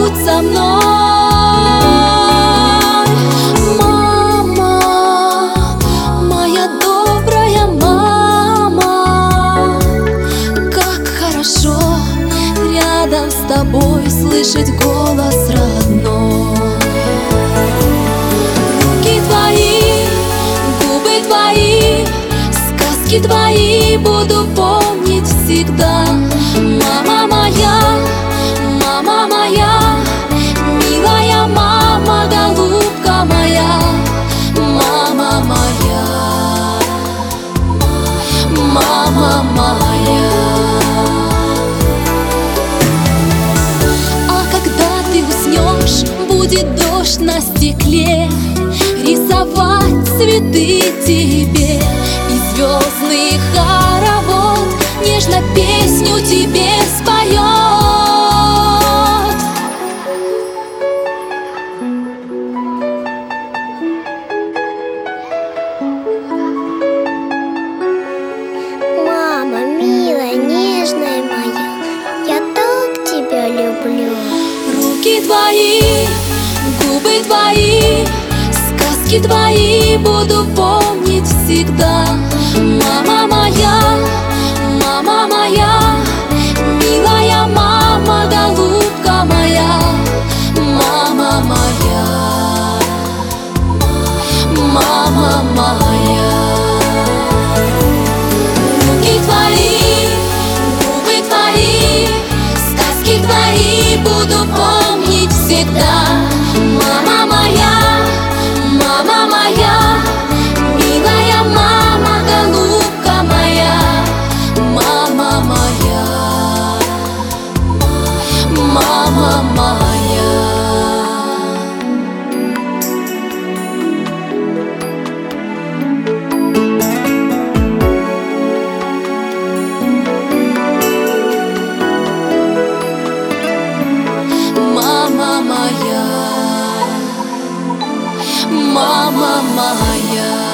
будут со мной. Мама, моя добрая мама, как хорошо рядом с тобой слышать голос родной. Руки твои, губы твои, сказки твои буду помнить всегда. Мама моя, милая мама, голубка моя, мама моя, мама моя. А когда ты уснешь, будет дождь на стекле рисовать цветы тебе, и звездный хоровод нежно песню тебе споет. Мама, милая, нежная моя, я так тебя люблю. Руки твои, губы твои, сказки твои буду помнить всегда. Мама моя, милая мама, голубка моя, мама моя, мама моя. Руки твои, губы твои, сказки твои буду помнить всегда. Мама моя, милая мама, голубка моя, мама моя, мама моя. Мама моя, мама моя.